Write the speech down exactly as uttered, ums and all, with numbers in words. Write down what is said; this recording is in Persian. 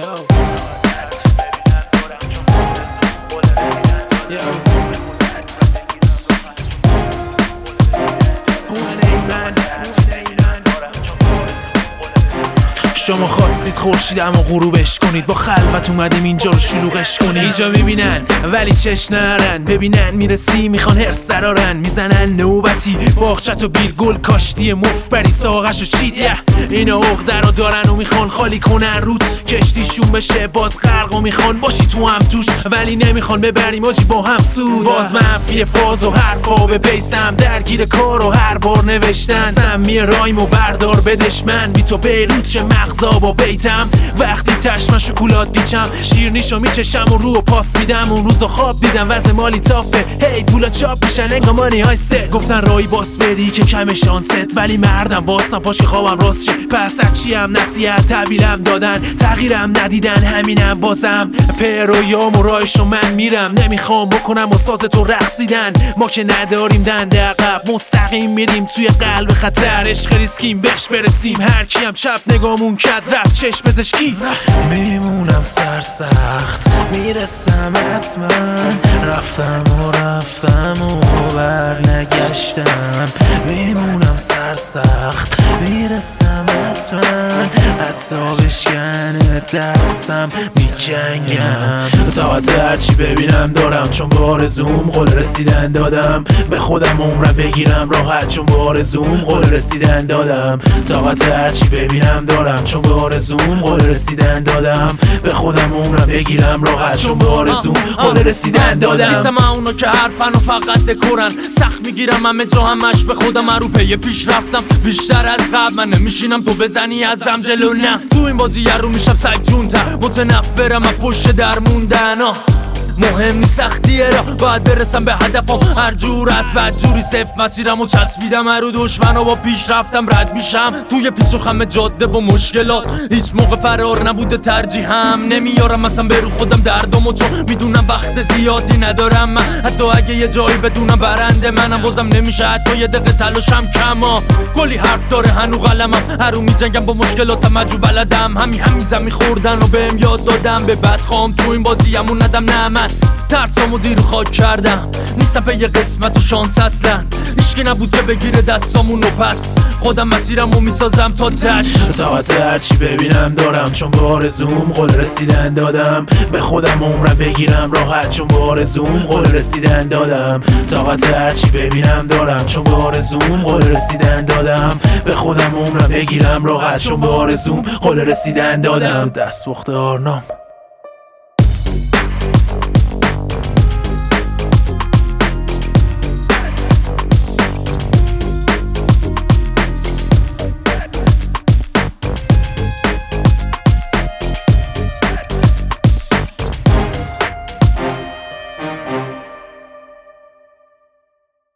شما خواستید خورشیدم و غروبش کنید، با خلوت اومدیم اینجا رو شلوغش کنید. اینجا میبینن ولی چش نرن، ببینن میرسی میخوان هرس سرارن، میزنن نوبتی باغچت و بیر گل کاشتی مفبری ساقش و چیده. اینا عقده رو دارن و میخوان خالی کنن رود کشتیشون بشه باز غرق و میخوان باشی تو هم توش، ولی نمیخوان ببریم آجی با هم سود. باز منفی فاز و حرفا به بیسم درگیر کار و هر بار نوشتن سمی رایم و بردار بدش من بی تو بیروت چه مغزا با بیتم. وقتی تشمن شکولات بیچم شیرنیشو میچشم و رو و پاس میدم. اون روزو خواب دیدم وضع مالی تاپه، هی پولا چاپ میشن انگا مانی هایسته. گفتن رای باس بری که کم شانست، ولی مردم باستم پاش که خوابم راست شه. پس هرچی هم نصیحت تحویلم دادن تغییرم ندیدن همینم بازم پرویام و رایشو من میرم. نمیخوام بکنم و ساز تو رقصیدن، ما که نداریم دنده عقب مستقیم میریم توی قلب خطر. عشق ریسکیم بهش برسیم هر کیم چپ نگامون کد رفت چشم پزشکی. میمونم سرسخت میرسم حتما، رفتم و رفتم و برنگشتم. میمونم سرسخت میرسم حتما، حتی بشکنه دستم میجنگم. طاقت هرچی ببینم دارم چون به آرزوم قول رسیدن دادم. به خودم عمرم بگیرم راحت چون به آرزوم قول رسیدن دادم. طاقت هرچی ببینم دارم چون به آرزوم قول رسیدن دادم. به خودم عمرم بگیرم راحت چون به آرزوم قول رسیدن دادم. نیستم اونا که حرفن و فقط دکورن، سخت میگیرم همه جا همش به خودم رو پی پیش رفتم بیشتر از قبل. من نمیشینم تو بزنی ازم جلو، نه تو این بازی رو میشم سجون تر. متنفرم از پشت در موندن ها، مهم نیست سختیه را باید برسم به هدفم. هر جور از بد جوری صفر مسیرم و چسبیدم رو دشمن و با پیش رفتم رد میشم توی پیچ و خم جاده و مشکلات. هیچ موقع فرار نبوده ترجیحم، نمیارم مثلا برو خودم دردمو چون میدونم وقت زیادی ندارم. من حتی اگه یه جایی بدونم برنده منم بازم نمیشه حتی یه دقیقه تلاشم کما. کلی حرف داره هنو قلمم هرو میجنگم با مشکلاتم مجو بلدم. همین همین زمین خوردن و بهم یاد دادم به بد خواهم تو این بازی همون ندم. نه من ترسامو دیر خاک کردم، نیستم به یه قسمت و شانس اصلا. هیچکی نبود که بگیره دستامونو پس خودم مسیرمو میسازم تا تش. طاقت هرچی ببینم دارم چون به آرزوم قول رسیدن دادم. به خودم عمرم بگیرم راحت چون به آرزوم قول رسیدن دادم. طاقت هرچی ببینم دارم چون به آرزوم قول رسیدن دادم. به خودم عمرم بگیرم راحت چون به آرزوم قول رسیدن دادم. دست بخت آرنام